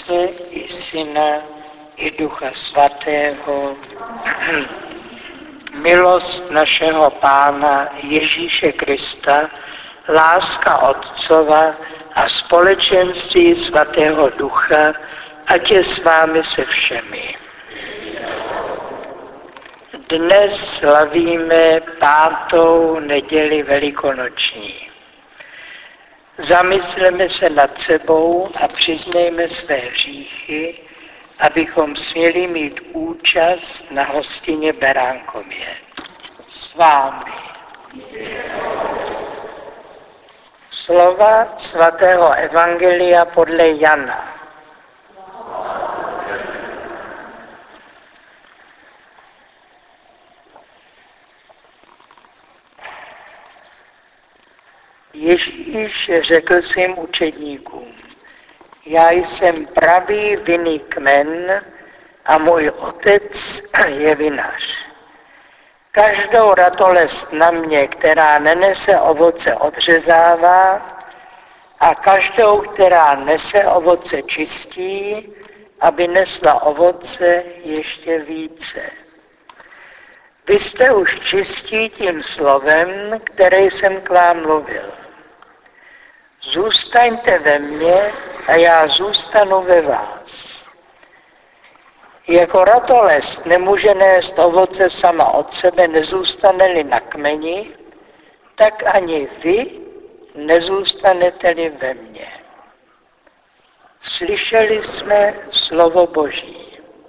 Otce i Syna i Ducha Svatého. Milost našeho Pána Ježíše Krista, láska Otcova a společenství Svatého Ducha, ať je s vámi se všemi. Dnes slavíme 5. neděli velikonoční. Zamysleme se nad sebou a přiznejme své hříchy, abychom směli mít účast na hostině Beránkově. S vámi. Slova svatého evangelia podle Jana. Ježíš řekl svým učedníkům: já jsem pravý vinný kmen a můj otec je vinař. Každou ratolest na mě, která nenese ovoce, odřezává a každou, která nese ovoce, čistí, aby nesla ovoce ještě více. Vy jste už čistí tím slovem, které jsem k vám mluvil. Zůstaňte ve mně a já zůstanu ve vás. Jako ratolest nemůže nést ovoce sama od sebe, nezůstane-li na kmeni, tak ani vy nezůstanete-li ve mně. Slyšeli jsme slovo Boží.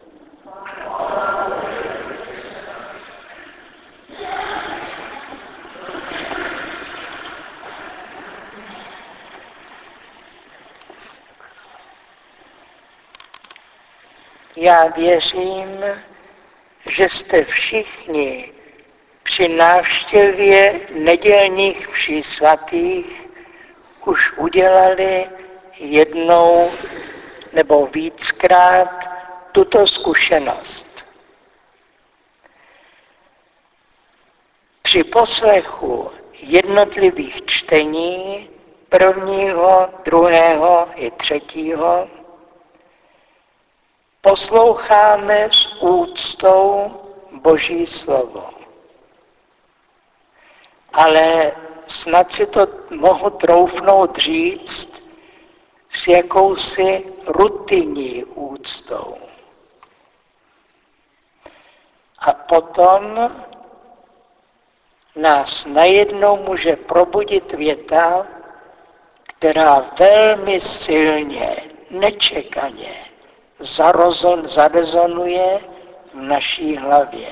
Já věřím, že jste všichni při návštěvě nedělních mší svatých už udělali jednou nebo víckrát tuto zkušenost. Při poslechu jednotlivých čtení, 1., 2. i 3. posloucháme s úctou Boží slovo. Ale snad si to mohu troufnout říct s jakousi rutinní úctou. A potom nás najednou může probudit věta, která velmi silně, nečekaně zarezonuje v naší hlavě.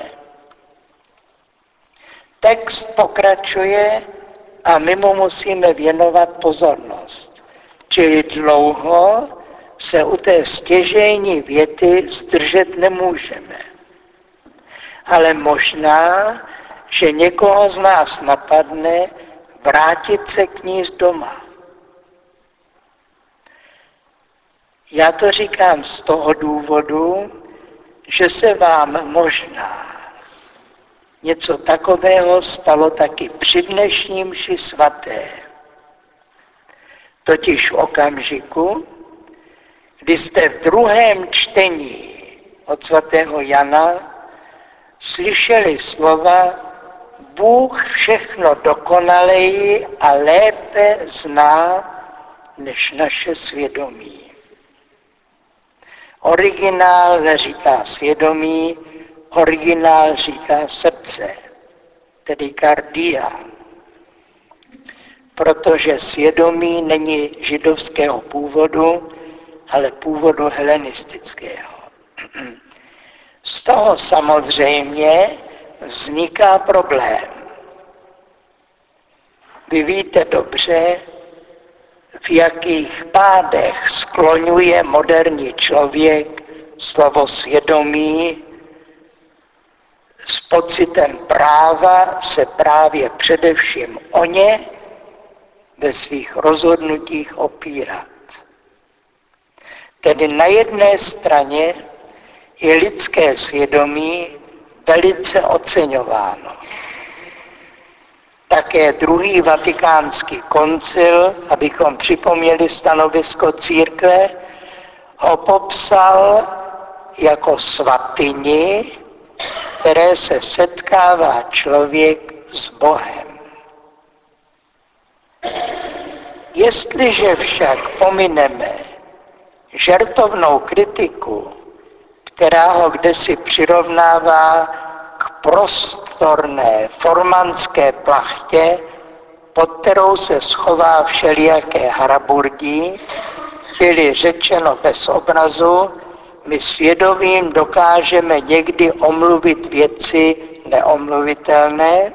Text pokračuje a my mu musíme věnovat pozornost. Čili dlouho se u té stěžejní věty zdržet nemůžeme. Ale možná, že někoho z nás napadne vrátit se k ní z doma. Já to říkám z toho důvodu, že se vám možná něco takového stalo taky při dnešní mši svaté. Totiž v okamžiku, kdy jste v 2. čtení od svatého Jana slyšeli slova: Bůh všechno dokonaleji a lépe zná než naše svědomí. Originál neříká svědomí, originál říká srdce, tedy kardia. Protože svědomí není židovského původu, ale původu helenistického. Z toho samozřejmě vzniká problém. Vy víte dobře, v jakých pádech skloňuje moderní člověk slovo svědomí s pocitem práva se právě především o ně ve svých rozhodnutích opírat. Tedy na jedné straně je lidské svědomí velice oceňováno. Také druhý vatikánský koncil, abychom připomněli stanovisko církve, ho popsal jako svatyni, které se setkává člověk s Bohem. Jestliže však pomineme žertovnou kritiku, která ho kdesi přirovnává k prostorné formantské plachtě, pod kterou se schová všelijaké haraburdy, čili řečeno bez obrazu, my svědomím dokážeme někdy omluvit věci neomluvitelné,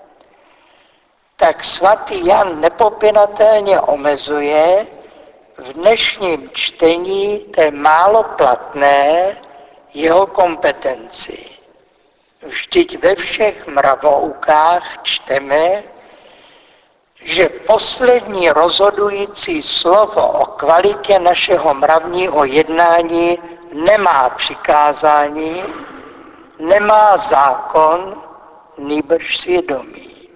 tak svatý Jan nepopiratelně omezuje v dnešním čtení té málo platné jeho kompetenci. Vždyť ve všech mravoukách čteme, že poslední rozhodující slovo o kvalitě našeho mravního jednání nemá přikázání, nemá zákon, nýbrž svědomí.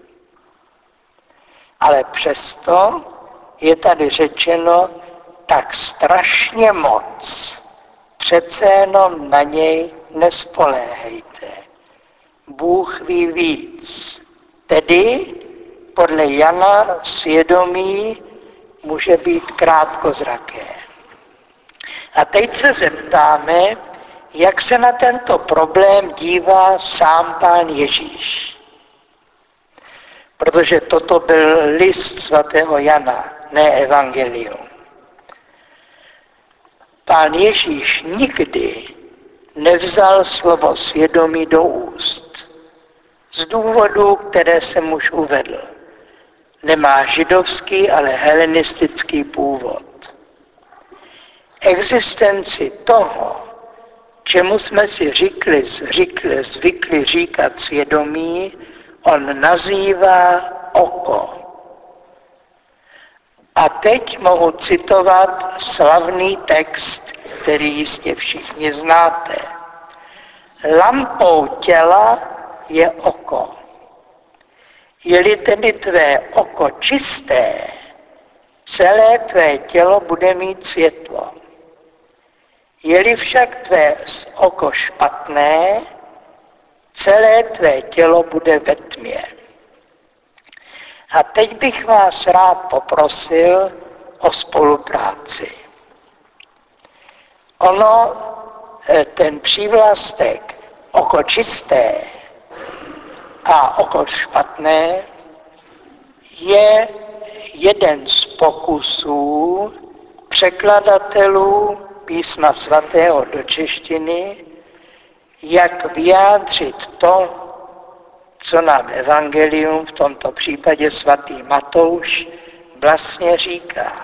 Ale přesto je tady řečeno tak strašně moc. Přece jenom na něj nespoléhejte. Bůh ví víc. Tedy podle Jana svědomí může být krátkozraké. A teď se zeptáme, jak se na tento problém dívá sám Pán Ježíš. Protože toto byl list svatého Jana, ne evangelium. Pán Ježíš nikdy nevzal slovo svědomí do úst. Z důvodů, které jsem už uvedl. Nemá židovský, ale helenistický původ. Existenci toho, čemu jsme si zvykli říkat svědomí, on nazývá oko. A teď mohu citovat slavný text, který jistě všichni znáte. Lampou těla je oko. Je-li tedy tvé oko čisté, celé tvé tělo bude mít světlo. Je-li však tvé oko špatné, celé tvé tělo bude ve tmě. A teď bych vás rád poprosil o spolupráci. Ten přívlastek oko čisté a oko špatné je jeden z pokusů překladatelů písma svatého do češtiny, jak vyjádřit to, co nám evangelium, v tomto případě svatý Matouš, vlastně říká.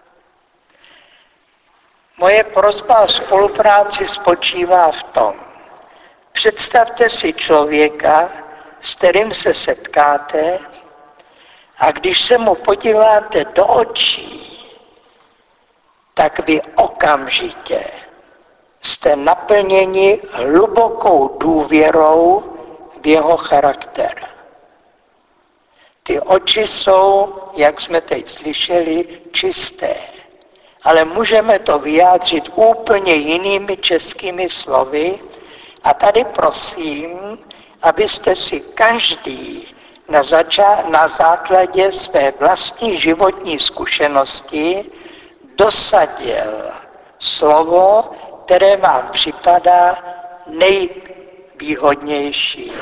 Moje prosba o spolupráci spočívá v tom. Představte si člověka, s kterým se setkáte, a když se mu podíváte do očí, tak vy okamžitě jste naplněni hlubokou důvěrou v jeho charakter. Ty oči jsou, jak jsme teď slyšeli, čisté, ale můžeme to vyjádřit úplně jinými českými slovy. A tady prosím, abyste si každý na základě své vlastní životní zkušenosti dosadil slovo, které vám připadá nejvýhodnější.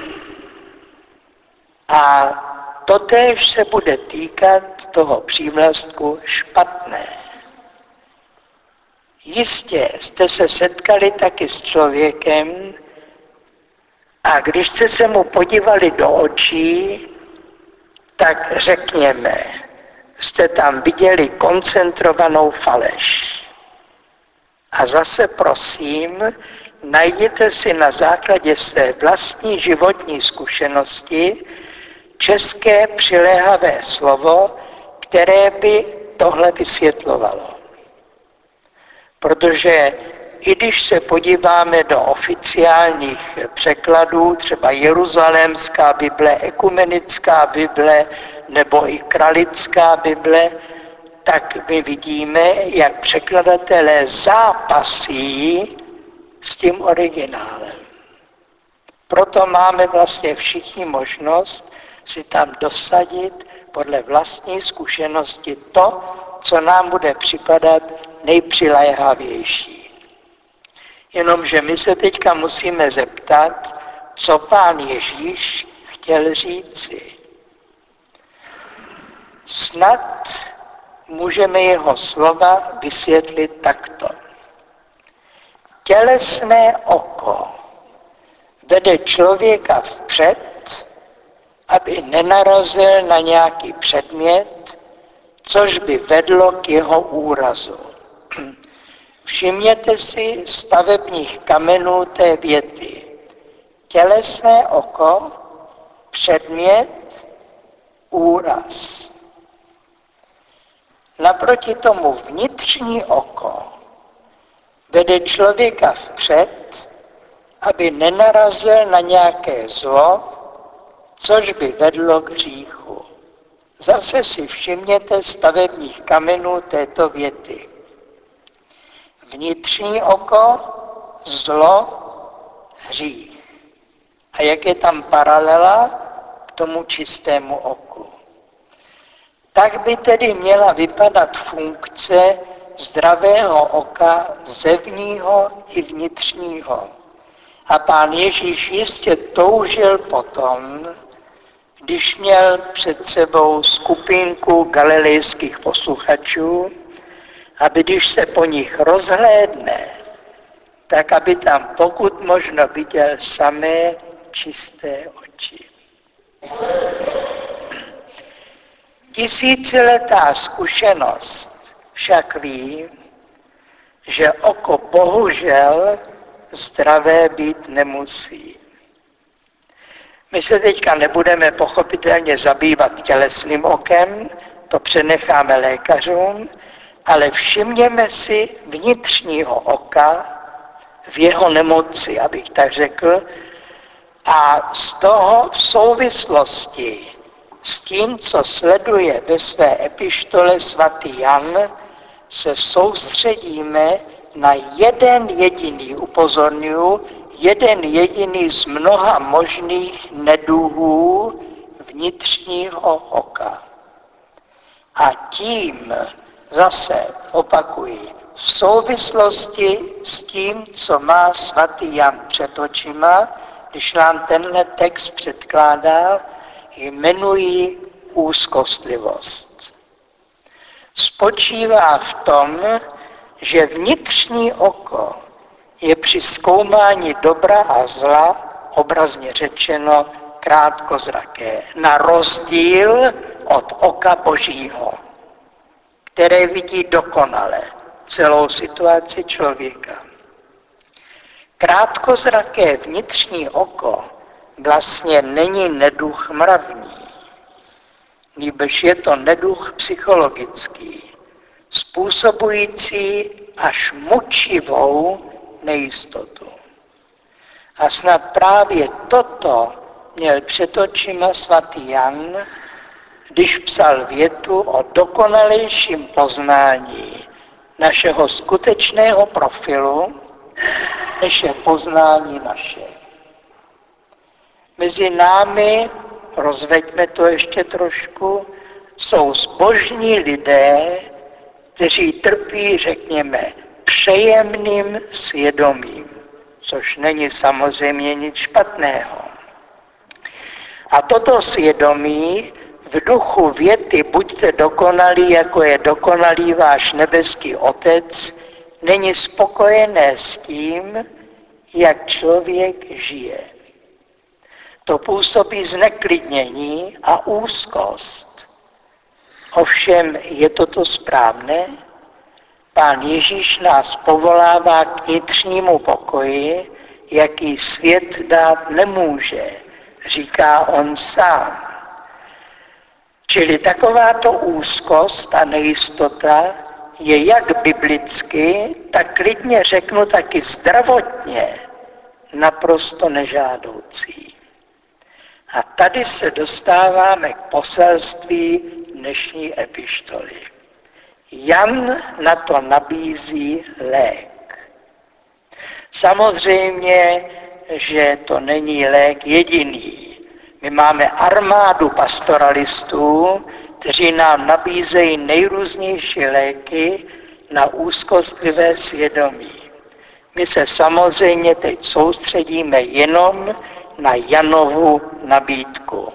A totéž se bude týkat toho přívlastku špatné. Jistě jste se setkali taky s člověkem a když jste se mu podívali do očí, tak řekněme, jste tam viděli koncentrovanou faleš. A zase prosím, najděte si na základě své vlastní životní zkušenosti české přiléhavé slovo, které by tohle vysvětlovalo. Protože i když se podíváme do oficiálních překladů, třeba Jeruzalémská Bible, Ekumenická Bible nebo i Kralická Bible, tak my vidíme, jak překladatelé zápasí s tím originálem. Proto máme vlastně všichni možnost si tam dosadit podle vlastní zkušenosti to, co nám bude připadat nejpřiléhavější. Jenomže my se teďka musíme zeptat, co Pán Ježíš chtěl říci. Snad můžeme jeho slova vysvětlit takto. Tělesné oko vede člověka vpřed, aby nenarazil na nějaký předmět, což by vedlo k jeho úrazu. Všimněte si stavebních kamenů té věty. Tělesné oko, předmět, úraz. Naproti tomu vnitřní oko vede člověka vpřed, aby nenarazil na nějaké zlo, což by vedlo k hříchu. Zase si všimněte stavebních kamenů této věty. Vnitřní oko, zlo, hřích. A jak je tam paralela k tomu čistému oku. Tak by tedy měla vypadat funkce zdravého oka zevního i vnitřního. A Pán Ježíš jistě toužil potom, když měl před sebou skupinku galilejských posluchačů, aby když se po nich rozhlédne, tak aby tam pokud možno viděl samé čisté oči. Tisíciletá zkušenost však ví, že oko bohužel zdravé být nemusí. My se teďka nebudeme pochopitelně zabývat tělesným okem, to přenecháme lékařům, ale všimněme si vnitřního oka v jeho nemoci, abych tak řekl, a z toho v souvislosti s tím, co sleduje ve své epištole svatý Jan, se soustředíme na jeden jediný, upozorňuji, jeden jediný z mnoha možných neduhů vnitřního oka. A tím zase opakuji, v souvislosti s tím, co má svatý Jan před očima, když nám tenhle text předkládá, jmenují úzkostlivost. Spočívá v tom, že vnitřní oko je při zkoumání dobra a zla, obrazně řečeno, krátkozraké, na rozdíl od oka Božího, které vidí dokonale celou situaci člověka. Krátkozraké vnitřní oko vlastně není neduch mravní, nýbrž je to neduch psychologický, způsobující až mučivou nejistotu. A snad právě toto měl před očima svatý Jan, když psal větu o dokonalejším poznání našeho skutečného profilu, než je poznání naše. Mezi námi, rozveďme to ještě trošku, jsou zbožní lidé, kteří trpí, řekněme, přejemným svědomím, což není samozřejmě nic špatného. A toto svědomí v duchu věty buďte dokonalí, jako je dokonalý váš nebeský Otec, není spokojené s tím, jak člověk žije. To působí zneklidnění a úzkost. Ovšem, je toto správné? Pán Ježíš nás povolává k vnitřnímu pokoji, jaký svět dát nemůže, říká on sám. Čili takováto úzkost a nejistota je jak biblicky, tak klidně řeknu taky zdravotně naprosto nežádoucí. A tady se dostáváme k poselství dnešní epištoly. Jan na to nabízí lék. Samozřejmě, že to není lék jediný. My máme armádu pastoralistů, kteří nám nabízejí nejrůznější léky na úzkostlivé svědomí. My se samozřejmě teď soustředíme jenom na Janovu nabídku.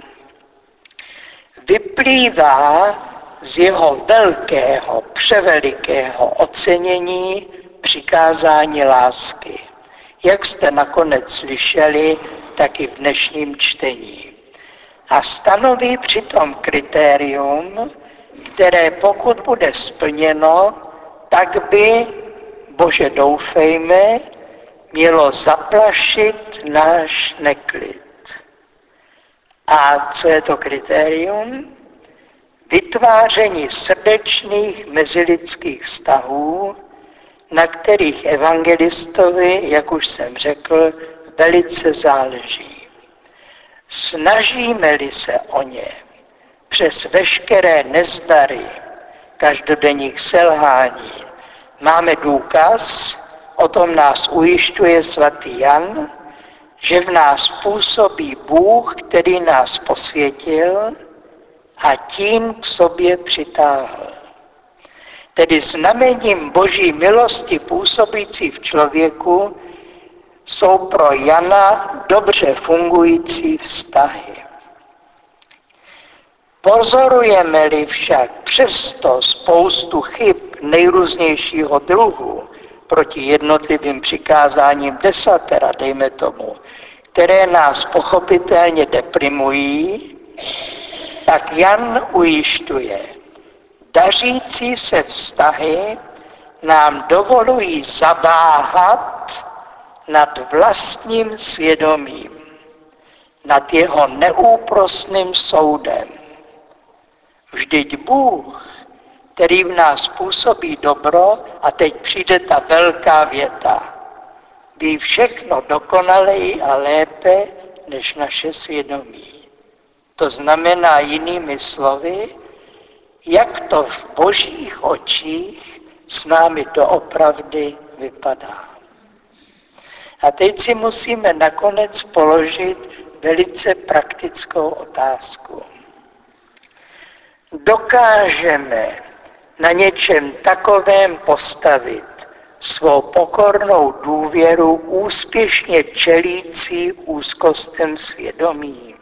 Vyplývá z jeho velkého, převelikého ocenění přikázání lásky. Jak jste nakonec slyšeli, tak i v dnešním čtení. A stanoví přitom kritérium, které pokud bude splněno, tak by, Bože doufejme, mělo zaplašit náš neklid. A co je to kritérium? Vytváření srdečných mezilidských vztahů, na kterých evangelistovi, jak už jsem řekl, velice záleží. Snažíme-li se o ně přes veškeré nezdary, každodenních selhání, máme důkaz, o tom nás ujišťuje svatý Jan, že v nás působí Bůh, který nás posvětil a tím k sobě přitáhl. Tedy znamením Boží milosti působící v člověku jsou pro Jana dobře fungující vztahy. Pozorujeme-li však přesto spoustu chyb nejrůznějšího druhu proti jednotlivým přikázáním desatera, dejme tomu, které nás pochopitelně deprimují, tak Jan ujišťuje, dařící se vztahy nám dovolují zaváhat nad vlastním svědomím, nad jeho neúprosným soudem. Vždyť Bůh, který v nás působí dobro, a teď přijde ta velká věta, ví všechno dokonaleji a lépe než naše svědomí. To znamená jinými slovy, jak to v Božích očích s námi doopravdy vypadá. A teď si musíme nakonec položit velice praktickou otázku. Dokážeme na něčem takovém postavit svou pokornou důvěru úspěšně čelící úzkostem svědomí?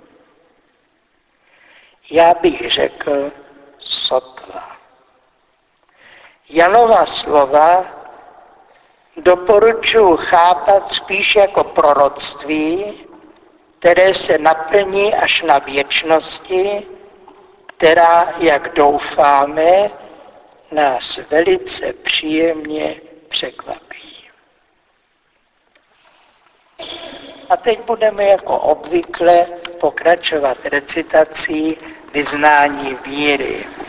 Já bych řekl sotva. Janova slova doporučuji chápat spíš jako proroctví, které se naplní až na věčnosti, která, jak doufáme, nás velice příjemně překvapí. A teď budeme jako obvykle pokračovat recitací vyznání víry.